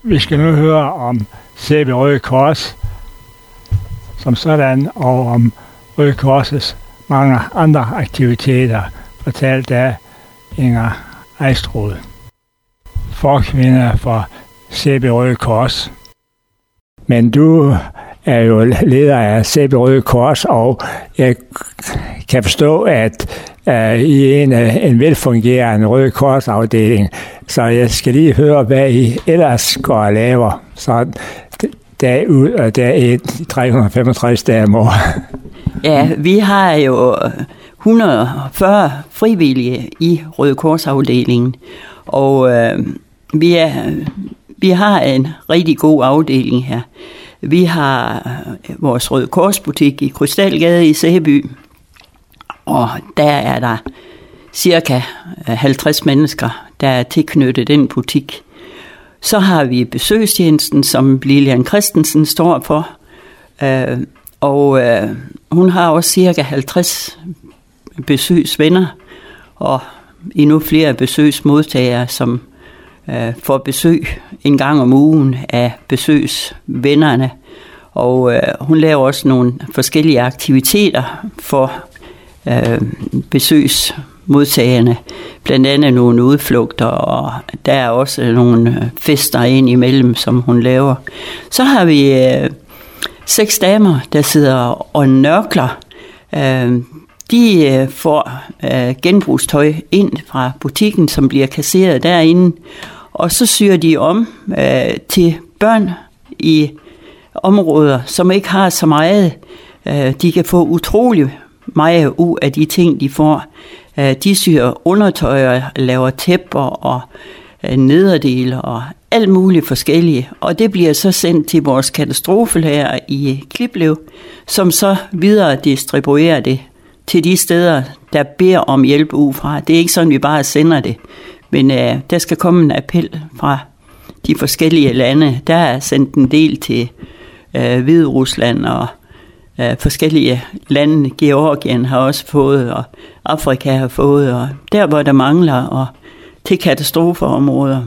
Vi skal nu høre om Sæby Røde Kors som sådan, og om Røde Korsets mange andre aktiviteter, fortalt af Inger Ejstrud, forkvinde for Sæby Røde Kors. Men du er jo leder af Sæby Røde Kors, og jeg kan forstå, at I er en velfungerende Røde Kors afdeling, så jeg skal lige høre, hvad I ellers går og laver, så dag ud og dag ind, 365 dage om året. Ja, vi har jo 140 frivillige i Røde Kors afdelingen, og vi har en rigtig god afdeling her. Vi har vores Røde Kors butik i Krystalgade i Sæby, og der er der cirka 50 mennesker, der er tilknyttet den butik. Så har vi besøgstjenesten, som Lilian Christensen står for, og hun har også cirka 50 besøgsvenner, og endnu flere besøgsmodtagere, som får besøg en gang om ugen af besøgsvennerne. Og hun laver også nogle forskellige aktiviteter for besøgsmodtagerne, blandt andet nogle udflugter, og der er også nogle fester ind imellem, som hun laver. Så har vi 6 damer, der sidder og nørkler. De får genbrugstøj ind fra butikken, som bliver kasseret derinde, og så syr de om til børn i områder, som ikke har så meget. De kan få utrolig meget ud af de ting, de får. De syr undertøj, laver tæpper og nederdele og alt muligt forskellige. Og det bliver så sendt til vores katastrofelager i Kliplev, som så videre distribuerer det til de steder, der beder om hjælp udefra. Det er ikke sådan, vi bare sender det. Men der skal komme en appel fra de forskellige lande. Der er sendt en del til Hviderusland og forskellige lande. Georgien har også fået, og Afrika har fået, og der hvor der mangler, og til katastrofeområder.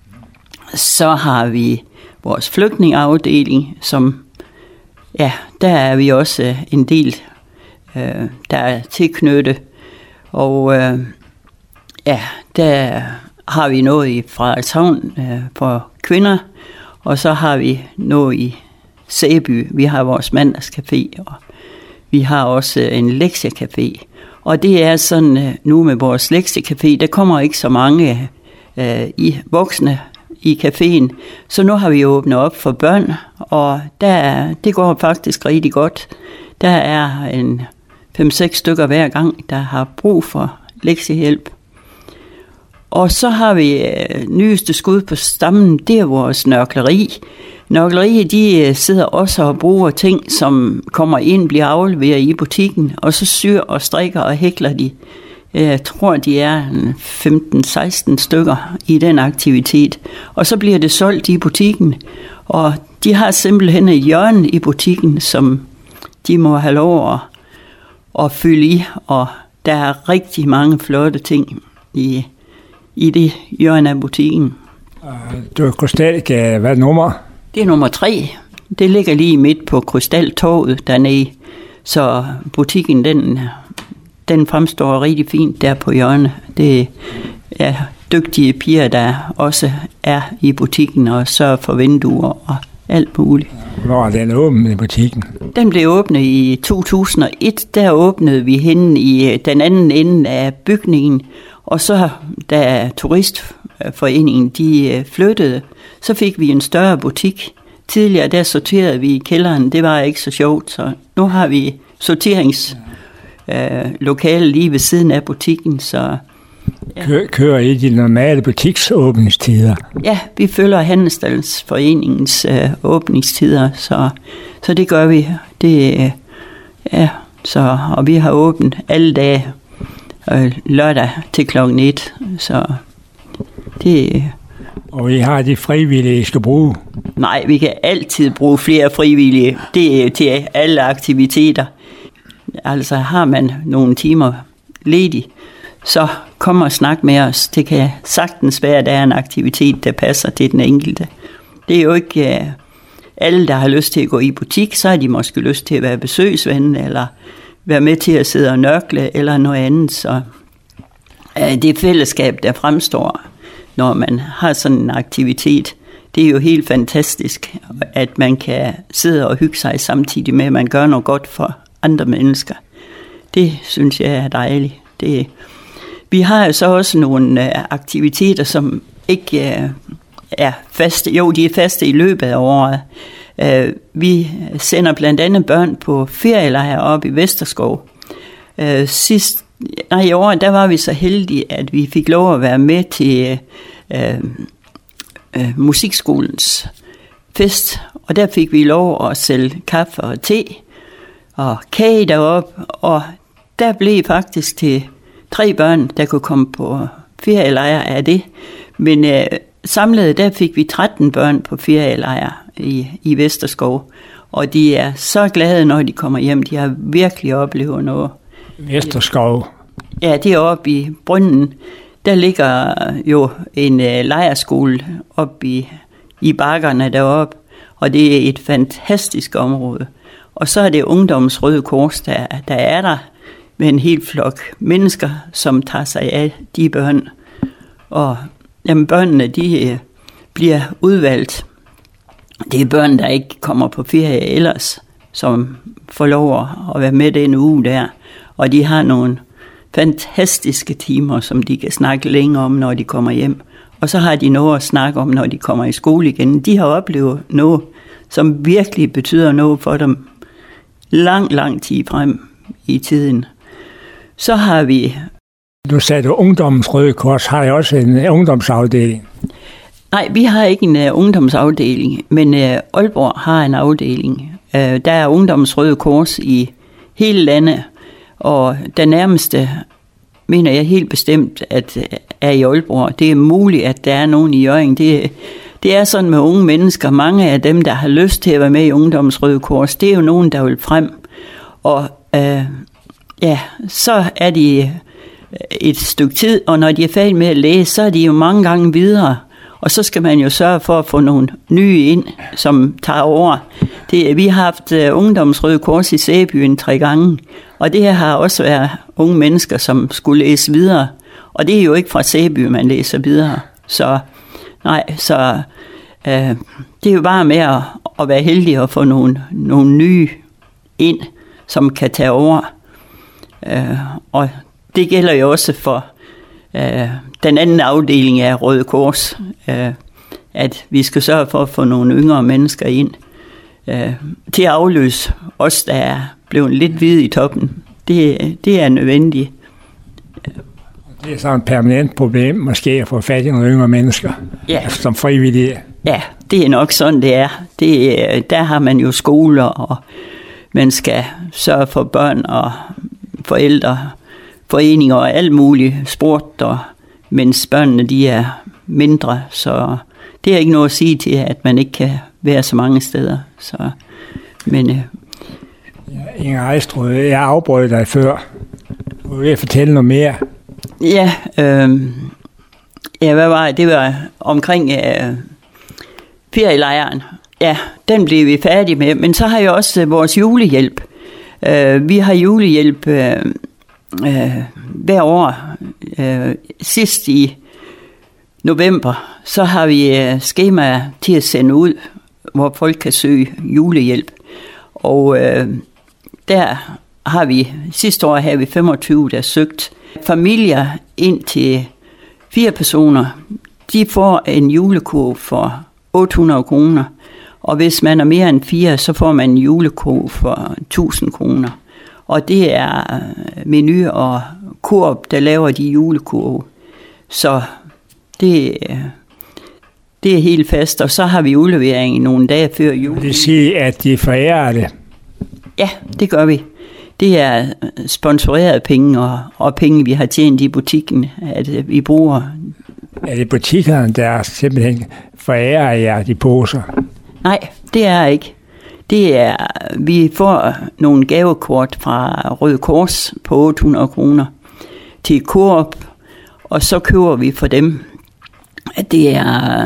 Så har vi vores flygtningeafdeling, som, ja, der er vi også en del, der er tilknyttet. Og ja, der har vi noget i Frederikshavn for kvinder, og så har vi noget i Sæby. Vi har vores mandagscafé, og vi har også en lektiecafé. Og det er sådan nu med vores lektiecafé, der kommer ikke så mange i voksne i caféen. Så nu har vi åbnet op for børn, og det går faktisk rigtig godt. Der er en 5-6 stykker hver gang, der har brug for lektiehjælp. Og så har vi nyeste skud på stammen, det er vores nørkleri. Nørkleriet, de sidder også og bruger ting, som kommer ind, bliver afleveret i butikken, og så syr og strikker og hækler de. Jeg tror, de er 15-16 stykker i den aktivitet. Og så bliver det solgt i butikken, og de har simpelthen et hjørne i butikken, som de må have lov at fylde i, og der er rigtig mange flotte ting i det hjørne af butikken. Du er Krystalgade, hvad nummer? Det er nummer 3. Det ligger lige midt på Krystaltorvet dernede, så butikken den fremstår rigtig fint der på hjørnet. Det er dygtige piger, der også er i butikken og sørger for vinduer og alt muligt. Hvor er den åbnet i butikken? Den blev åbnet i 2001. Der åbnede vi henne i den anden ende af bygningen, og så da turistforeningen de flyttede, så fik vi en større butik. Tidligere der sorterede vi i kælderen, det var ikke så sjovt, så nu har vi sorteringslokale lige ved siden af butikken. Så, ja. Kører I de normale butiksåbningstider? Ja, vi følger Handelsstandsforeningens åbningstider, så det gør vi. Det, ja, og vi har åbent alle dage lørdag til klokken 1, så det. Og I har de frivillige, I skal bruge? Nej, vi kan altid bruge flere frivillige. Det er til alle aktiviteter. Altså har man nogle timer ledig, så kom og snak med os. Det kan sagtens være, at der er en aktivitet, der passer til den enkelte. Det er jo ikke alle, der har lyst til at gå i butik, så har de måske lyst til at være besøgsven, eller være med til at sidde og nørkle, eller noget andet. Så det fællesskab, der fremstår, når man har sådan en aktivitet, det er jo helt fantastisk, at man kan sidde og hygge sig samtidig med, at man gør noget godt for andre mennesker. Det synes jeg er dejligt. Vi har jo så også nogle aktiviteter, som ikke er faste. Jo, de er faste i løbet af året. Vi sender blandt andet børn på ferielejre op i Vesterskov. I år, der var vi så heldige, at vi fik lov at være med til musikskolens fest, og der fik vi lov at sælge kaffe og te og kage deroppe, og der blev faktisk til 3 børn, der kunne komme på ferielejre af det. Men samlet, der fik vi 13 børn på ferielejre i Vesterskov, og de er så glade, når de kommer hjem. De har virkelig oplevet noget. Vesterskov? Ja, det er oppe i Brynden. Der ligger jo en lejrskole oppe i bakkerne deroppe, og det er et fantastisk område. Og så er det Ungdommens Røde Kors, der er der med en hel flok mennesker, som tager sig af de børn. Og jamen, børnene, de bliver udvalgt. Det er børn, der ikke kommer på ferie ellers, som får lov at være med den uge der. Og de har nogle fantastiske timer, som de kan snakke længe om, når de kommer hjem. Og så har de noget at snakke om, når de kommer i skole igen. De har oplevet noget, som virkelig betyder noget for dem lang tid frem i tiden. Så har vi... Du sagde, at Ungdommens Røde Kors har jo også en ungdomsafdeling. Nej, vi har ikke en ungdomsafdeling, men Aalborg har en afdeling. Der er Ungdommens Røde Kors i hele landet, og den nærmeste, mener jeg helt bestemt, at er i Aalborg. Det er muligt, at der er nogen i Hjørring. Det er sådan med unge mennesker. Mange af dem, der har lyst til at være med i Ungdommens Røde Kors, det er jo nogen, der vil frem. Og så er de et stykke tid, og når de er færdige med at læse, så er de jo mange gange videre. Og så skal man jo sørge for at få nogle nye ind, som tager over. Vi har haft Ungdommens Røde Kors i Sæbyen 3 gange, og det her har også været unge mennesker, som skulle læse videre. Og det er jo ikke fra Sæby, man læser videre. Så det er jo bare med at være heldig og få nogle nye ind, som kan tage over. Og det gælder jo også for den anden afdeling af Røde Kors, at vi skal sørge for at få nogle yngre mennesker ind til at afløse os, der er blevet lidt hvide i toppen. Det er nødvendigt. Det er så et permanent problem, måske at få fat i nogle yngre mennesker, som frivillige. Ja, det er nok sådan, det er. Der har man jo skoler, og man skal sørge for børn og forældre, foreninger og alt muligt sport, mens børnene de er mindre. Så det er ikke noget at sige til, at man ikke kan være så mange steder. Inger Ejstrud, jeg afbrød dig før. Vil jeg fortælle noget mere? Ja, hvad var det? Det var omkring ferielejren. Ja, den blev vi færdige med. Men så har jeg også vores julehjælp. Vi har julehjælp hver år. Sidst i november, så har vi skemaer til at sende ud, hvor folk kan søge julehjælp. Og der har vi, sidste år havde vi 25, der søgt. Familier ind til 4 personer, de får en julekurv for 800 kroner. Og hvis man er mere end 4, så får man en julekurv for 1000 kroner. Og det er Menu og Coop, der laver de julekurve. Så det er helt fast. Og så har vi udlevering nogle dage før jul. Det siger, at de forærer det? Ja, det gør vi. Det er sponsorerede penge og penge, vi har tjent i butikken, at vi bruger. Er det butikkerne, der simpelthen forærer jer de poser? Nej, det er ikke. Vi får nogle gavekort fra Røde Kors på 800 kroner til Coop, og så køber vi for dem. Det er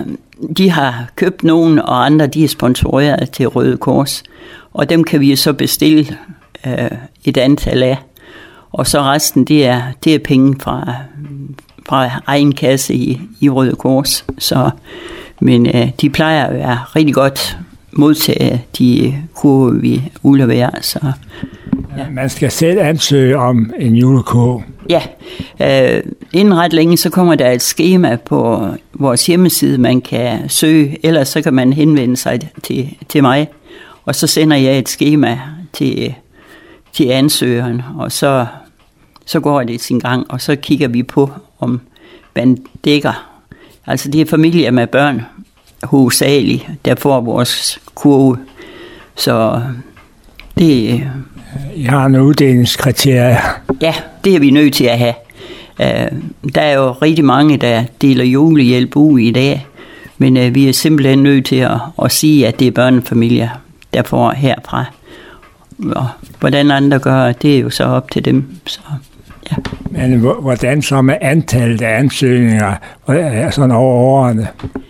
de har købt nogen, og andre de er sponsoreret til Røde Kors. Og dem kan vi så bestille et antal af. Og så resten, det er penge fra egen kasse i Røde Kors. Men de plejer at være rigtig godt modtaget, de kurve, vi udleverer. Så, ja. Man skal selv ansøge om en julekurv. Ja, inden ret længe, så kommer der et skema på vores hjemmeside, man kan søge, ellers så kan man henvende sig til mig, og så sender jeg et skema til ansøgeren, og så går det sin gang, og så kigger vi på, om man dækker. Altså det er familier med børn, hovedsageligt, der får vores kurve, så det I har en uddelingskriterier. Ja, det er vi nødt til at have. Der er jo rigtig mange, der deler julehjælp ud i dag, men vi er simpelthen nødt til at sige, at det er børnefamilier, der får herfra. Og hvordan andre gør, det er jo så op til dem. Så, ja. Men hvordan så med antallet af ansøgninger sådan over årene?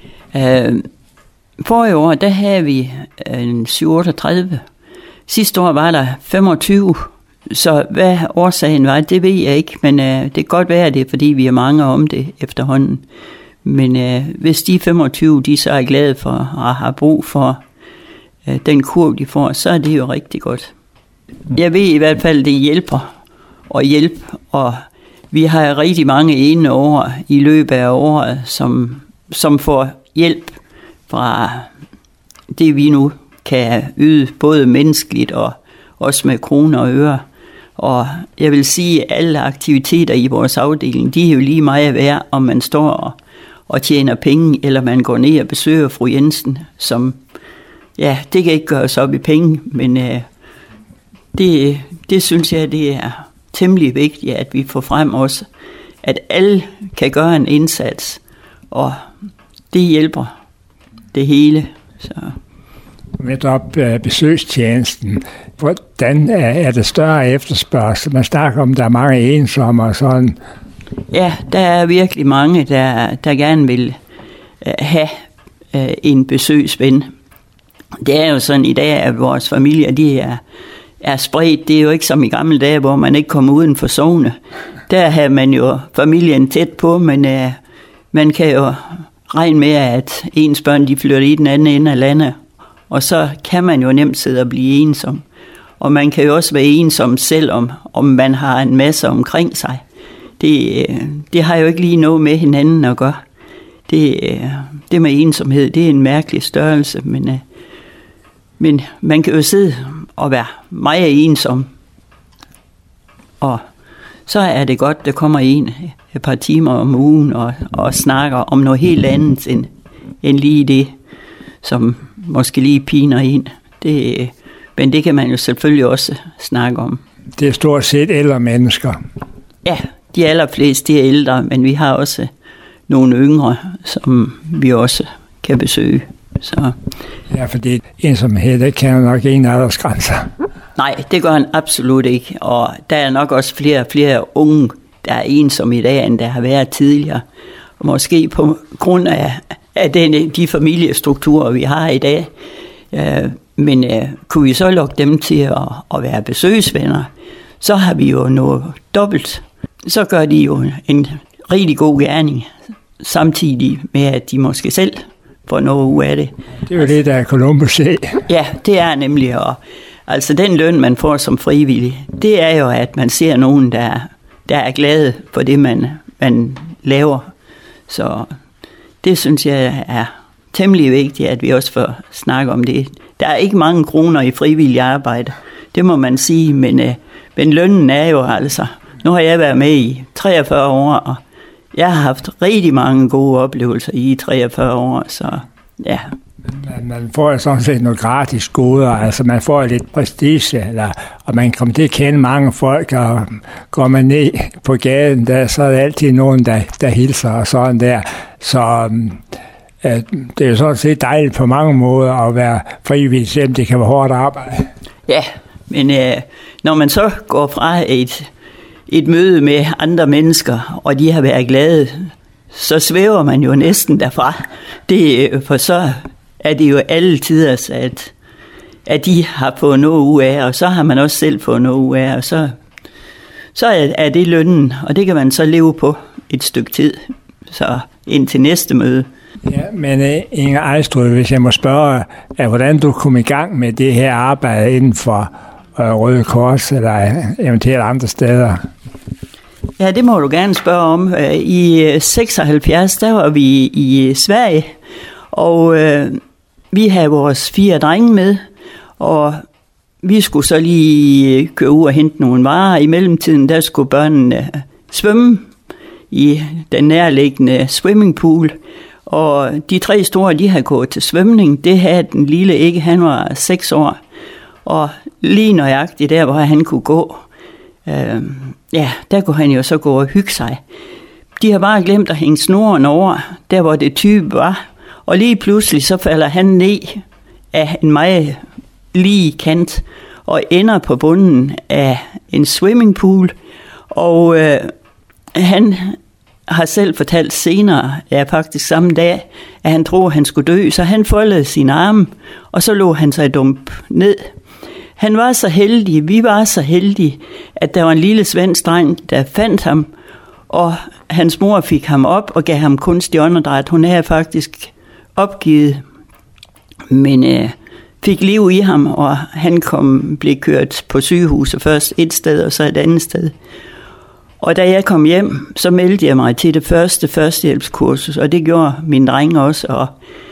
Forrige år, der havde vi en 37. Sidste år var der 25. Så hvad årsagen var, det ved jeg ikke, men det kan godt være, det er, fordi vi er mange om det efterhånden. Men hvis de 25, de så er glade for og har brug for den kurv, de får, så er det jo rigtig godt. Jeg ved i hvert fald, det hjælper at hjælpe, og vi har rigtig mange ene år i løbet af året, som får hjælp fra det, vi nu kan yde, både menneskeligt og også med kroner og øre. Og jeg vil sige, at alle aktiviteter i vores afdeling, de er jo lige meget værd, om man står og tjener penge, eller man går ned og besøger fru Jensen, som, ja, det kan ikke gøres op i penge, men det synes jeg, det er temmelig vigtigt, at vi får frem også, at alle kan gøre en indsats, og det hjælper det hele, så. Med besøgstjenesten, hvordan er det større efterspørgsel? Man snakker om, der er mange ensomme og sådan. Ja, der er virkelig mange, der gerne vil have en besøgsven. Det er jo sådan i dag, at vores familier, de er spredt. Det er jo ikke som i gamle dage, hvor man ikke kom uden for sogne. Der har man jo familien tæt på, men man kan jo regne med, at ens børn, de flytter i den anden ende af landet. Og så kan man jo nemt sidde og blive ensom. Og man kan jo også være ensom selv, om man har en masse omkring sig. Det har jo ikke lige noget med hinanden at gøre. Det med ensomhed, det er en mærkelig størrelse, men man kan jo sidde og være meget ensom. Og så er det godt, der kommer et par timer om ugen og snakker om noget helt andet end lige det, som måske lige piner en. Men det kan man jo selvfølgelig også snakke om. Det er stort set ældre mennesker. Ja, de allerfleste er ældre, men vi har også nogle yngre, som vi også kan besøge. Så. Ja, fordi ensomhed, det kan jo nok ingen aldersgrænser. Nej, det gør han absolut ikke. Og der er nok også flere og flere unge, der er ensomme i dag, end der har været tidligere. Og måske på grund af de familiestrukturer, vi har i dag. Men kunne vi så lukke dem til at være besøgsvenner, så har vi jo noget dobbelt. Så gør de jo en rigtig god gerning, samtidig med, at de måske selv får noget ud af det. Det er jo det, der er Columbus. Ja, det er nemlig. Altså den løn, man får som frivillig, det er jo, at man ser nogen, der er glade for det, man laver. Så det synes jeg er temmelig vigtigt, at vi også får snakke om det. Der er ikke mange kroner i frivillig arbejde, det må man sige, men lønnen er jo altså. Nu har jeg været med i 43 år, og jeg har haft rigtig mange gode oplevelser i 43 år, så ja. Man får sådan set noget gratis goder, altså man får lidt prestige, og man kommer til at kende mange folk, og går man ned på gaden, så er der altid nogen, der hilser og sådan der. Så det er jo sådan set dejligt på mange måder at være frivillig, selvom det kan være hårdt arbejde. Ja, men når man så går fra et møde med andre mennesker, og de har været glade, så svæver man jo næsten derfra. For så er det jo alle tiders, at de har fået noget ud af, og så har man også selv fået noget ud af, og så er det lønnen, og det kan man så leve på et stykke tid, så ind til næste møde. Ja, men Inger Ejstrød, hvis jeg må spørge, hvordan du kom i gang med det her arbejde inden for Røde Kors, eller eventuelt andre steder? Ja, det må du gerne spørge om. I 76, der var vi i Sverige, og vi havde vores 4 drenge med, og vi skulle så lige køre ud og hente nogle varer. I mellemtiden, der skulle børnene svømme i den nærliggende swimmingpool, og de 3 store, de havde gået til svømning. Det havde den lille ikke, han var 6 år, og lige nøjagtigt der, hvor han kunne gå, der kunne han jo så gå og hygge sig. De har bare glemt at hænge snoren over, der hvor det type var, og lige pludselig så falder han ned af en meget lige kant, og ender på bunden af en swimmingpool, og han har selv fortalt senere, faktisk samme dag, at han troede, at han skulle dø, så han foldede sine arme, og så lå han sig dump ned. Han var så heldig, vi var så heldige, at der var en lille svensk dreng, der fandt ham, og hans mor fik ham op og gav ham kunstig åndedræt. Hun havde faktisk opgivet, men fik liv i ham, og han blev kørt på sygehuset først et sted og så et andet sted. Og da jeg kom hjem, så meldte jeg mig til det første førstehjælpskursus, og det gjorde mine drenge også, og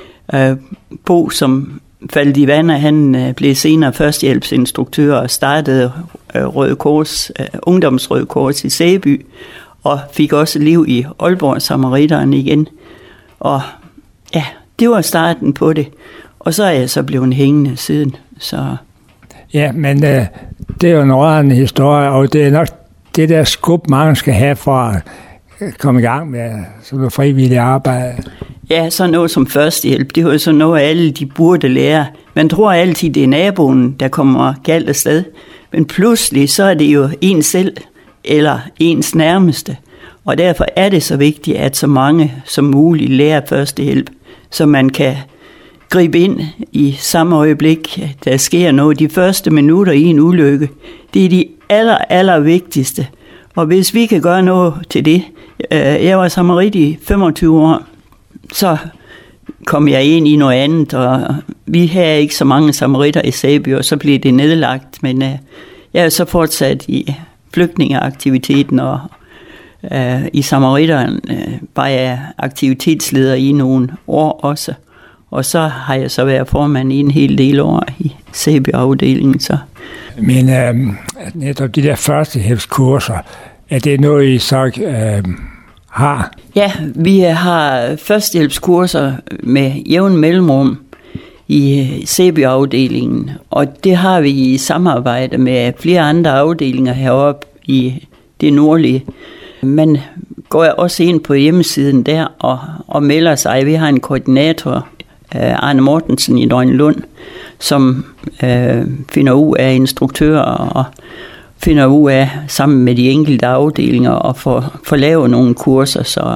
Bo, som faldt i vandet, han blev senere førstehjælpsinstruktør og startede Røde Kors, Ungdomsrøde Kors i Sæby, og fik også liv i Aalborg Samaritteren igen. Og ja, det var starten på det. Og så er jeg så blevet hængende siden. Så. Ja, men det er jo en rørende historie, og det er nok det der skub, mange skal have for at komme i gang med sådan noget frivilligt arbejde. Ja, så noget som førstehjælp, det er jo så noget, alle de burde lære. Man tror altid, det er naboen, der kommer galt afsted. Men pludselig, så er det jo en selv, eller ens nærmeste. Og derfor er det så vigtigt, at så mange som muligt lærer førstehjælp, så man kan gribe ind i samme øjeblik, der sker noget. De første minutter i en ulykke, det er de aller vigtigste. Og hvis vi kan gøre noget til det, jeg var samarit i 25 år, så kom jeg ind i noget andet, og vi havde ikke så mange samaritter i Sæby, og så blev det nedlagt. Men jeg er så fortsat i flygtningeaktiviteten, og i samaritteren var jeg aktivitetsleder i nogle år også. Og så har jeg så været formand i en hel del år i Sæby-afdelingen. Så. Men netop de der førstehjælpskurser, er det noget, I så har? Ja, vi har førstehjælpskurser med jævn mellemrum i Sæby-afdelingen, og det har vi i samarbejde med flere andre afdelinger heroppe i det nordlige. Man går også ind på hjemmesiden der og melder sig. Vi har en koordinator, Arne Mortensen i Drønlund, som finder ud af instruktører og finder ud af sammen med de enkelte afdelinger og får lavet nogle kurser. Så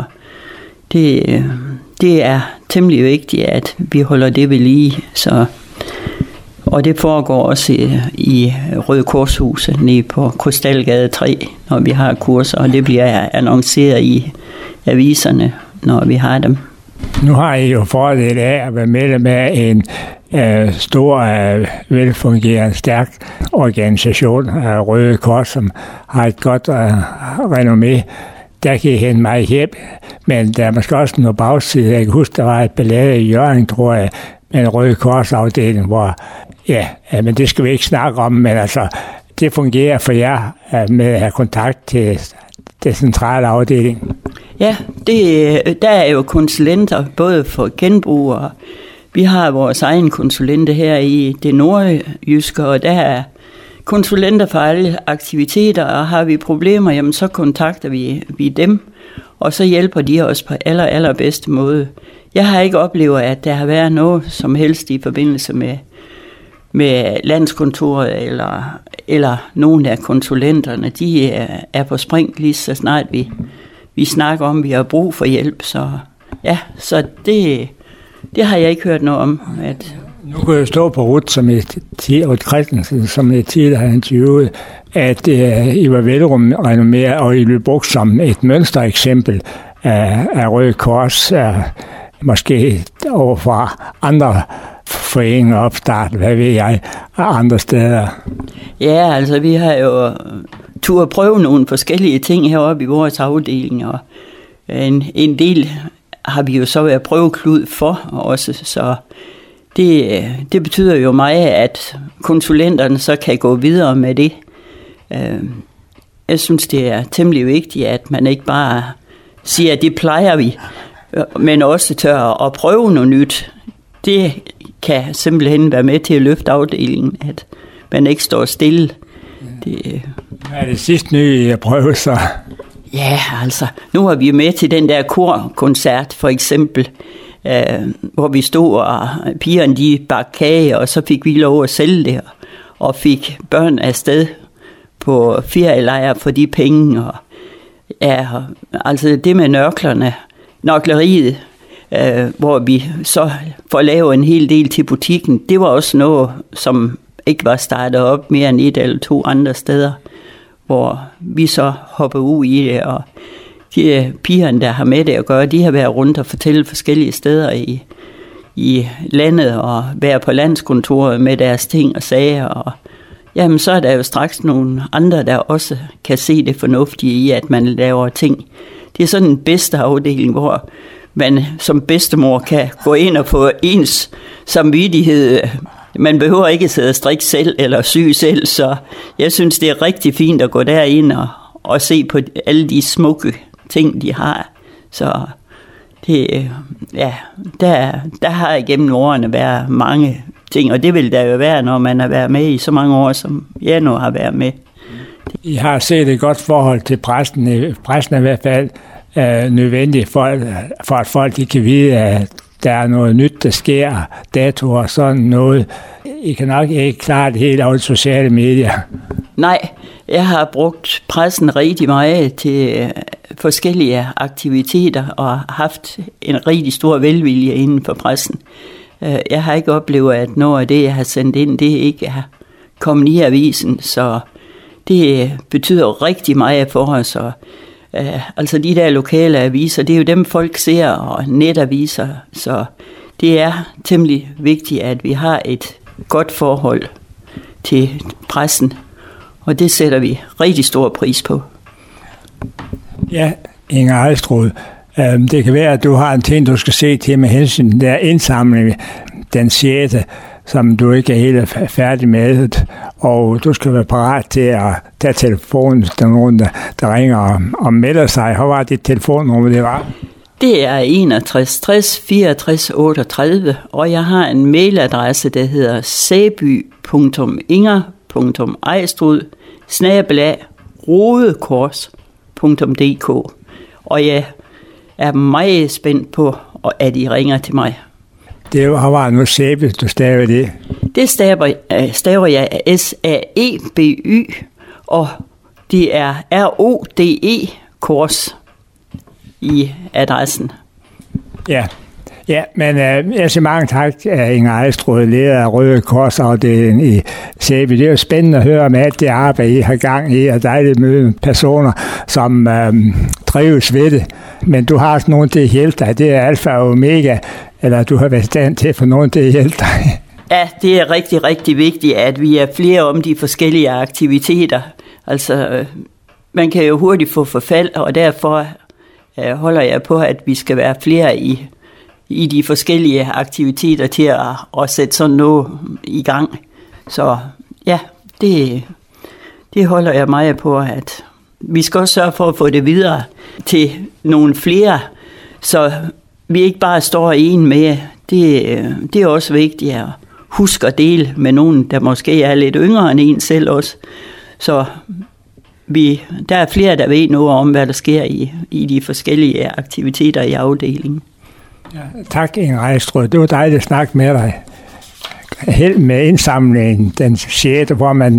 det er temmelig vigtigt, at vi holder det ved lige. Så, og det foregår også i Røde Korshuset nede på Krystalgade 3, når vi har kurser, og det bliver annonceret i aviserne, når vi har dem. Nu har I jo fordel af at være medlem af en stor, velfungerende, stærk organisation af Røde Kors, som har et godt renommé. Der kan I hente mig hjem, men der er måske også noget bagside. Jeg kan huske, der var et ballade i Hjørring, tror jeg, med en Røde Kors-afdeling, hvor, men det skal vi ikke snakke om, men altså, det fungerer for jer med at have kontakt til det centrale afdeling. Ja, der er jo konsulenter, både for genbrug, og vi har vores egen konsulenter her i det nordjyske, og der er konsulenter for alle aktiviteter, og har vi problemer, jamen så kontakter vi dem, og så hjælper de os på allerbedste måde. Jeg har ikke oplevet, at der har været noget som helst i forbindelse med landskontoret eller nogen af konsulenterne. De er på spring lige så snart vi snakker om, at vi har brug for hjælp. Så det har jeg ikke hørt noget om. Nu kan jeg stå på Ruth Christensen, som jeg tidligere har interviewet, at I var velrenommeret, og I blev brugt som et mønstereksempel af Røde Kors, måske overfor andre foreninger opstartet, hvad ved jeg, andre steder. Ja, altså vi har jo turde prøve nogle forskellige ting heroppe i vores afdeling, og en del har vi jo så været prøveklud for også, så det betyder jo meget, at konsulenterne så kan gå videre med det. Jeg synes, det er temmelig vigtigt, at man ikke bare siger, at det plejer vi, men også tør at prøve noget nyt. Det kan simpelthen være med til at løfte afdelingen, at man ikke står stille. Hvad er det sidste nye, jeg prøver så? Ja, altså, nu er vi med til den der korkoncert, for eksempel, hvor vi stod, og pigerne de bagte kage, og så fik vi lov at sælge det, og fik børn afsted på ferielejre for de penge. Og, ja, altså det med nøgleriet, hvor vi så får lavet en hel del til butikken, det var også noget, som ikke var startet op mere end 1 eller 2 andre steder, hvor vi så hopper ud i det, og de pigerne, der har med det at gøre, de har været rundt og fortælle forskellige steder i landet, og være på landskontoret med deres ting og sager, og jamen så er der jo straks nogle andre, der også kan se det fornuftige i, at man laver ting. Det er sådan en bedste afdeling, hvor man som bedstemor kan gå ind og få ens samvittighed. Man behøver ikke sidde og strikke selv eller sy selv, så jeg synes, det er rigtig fint at gå derind og se på alle de smukke ting, de har. Så det, ja, der har igennem årene været mange ting, og det vil der jo være, når man har været med i så mange år, som jeg nu har været med. I har set et godt forhold til præsten. Præsten er i hvert fald nødvendigt for at folk de kan vide, at der er noget nyt, der sker, datoer og sådan noget. I kan nok ikke klare det hele over de sociale medier. Nej, jeg har brugt pressen rigtig meget til forskellige aktiviteter og haft en rigtig stor velvilje inden for pressen. Jeg har ikke oplevet, at noget af det, jeg har sendt ind, det ikke er kommet i avisen, så det betyder rigtig meget for os. Og, altså de der lokale aviser, det er jo dem, folk ser, og netaviser, så det er temmelig vigtigt, at vi har et godt forhold til pressen, og det sætter vi rigtig stor pris på. Ja, Inger Ejstrud, det kan være, at du har en ting, du skal se til med hensyn til der indsamling den 6., som du ikke er helt færdig med, og du skal være parat til at tage telefonen, hvis der er nogen, der ringer og melder sig. Hvor var dit telefonnummer, det var? Det er 61 60 64 38, og jeg har en mailadresse, der hedder saby.inger.ejstrud@rodekors.dk, og jeg er meget spændt på, at I ringer til mig. Det var nu Sæby, du staver det? Det staver jeg SAEBY, og det er RODE Kors i adressen. Ja, men jeg siger mange tak, Inger Ejstrud, leder af Røde Kors afdelingen i Sæby. Det er jo spændende at høre om alt det arbejde, I har gang i, og dejligt møde personer, som trives ved det. Men du har også nogen til at hjælpe dig. Det er alfa og omega, eller du har været stand til at få nogen til at hjælpe dig. Ja, det er rigtig, rigtig vigtigt, at vi er flere om de forskellige aktiviteter. Altså, man kan jo hurtigt få forfald, og derfor holder jeg på, at vi skal være flere i de forskellige aktiviteter til at sætte sådan noget i gang. Så ja, det holder jeg meget på, at vi skal også sørge for at få det videre til nogle flere, så vi ikke bare står en med. Det er også vigtigt at huske at dele med nogen, der måske er lidt yngre end en selv også. Så der er flere, der ved noget om, hvad der sker i de forskellige aktiviteter i afdelingen. Ja, tak, Inger Ejstrud. Det var dejligt at snakke med dig. Held med indsamlingen den 6., hvor man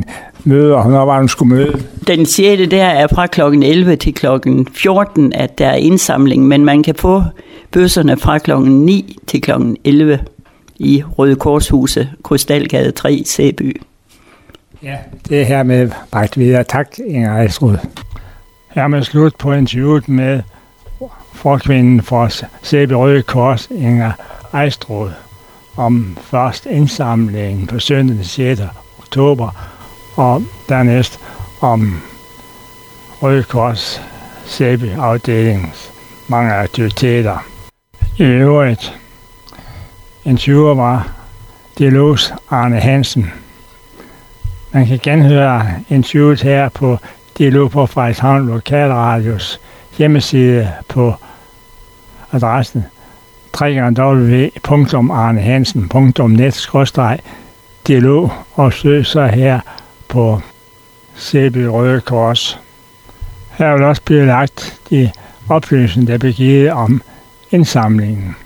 møder, hvornår var du skulle møde? Den 6. der er fra kl. 11 til kl. 14, at der er indsamling, men man kan få bøsserne fra kl. 9 til kl. 11 i Røde Korshuset, Krystalgade 3, Sæby. Ja, det er hermed bragt videre. Tak, Inger Ejstrud. Hermed slut på interviewet med forkvinden for Sæby Røde Kors, Inger Ejstrud, om først indsamlingen på søndag den 6. oktober, og dernæst om Røde Kors Sæby afdelingens mange aktiviteter. I øvrigt, interviewer var Dialogs Arne Hansen. Man kan genhøre interviewet her på Dialog på Frederikshavn Lokalradios hjemmeside på adressen www.arnehansen.net/dialog og søg så her på Sæby Røde Kors. Her vil også blive lagt de oplysninger, der bliver givet om indsamlingen.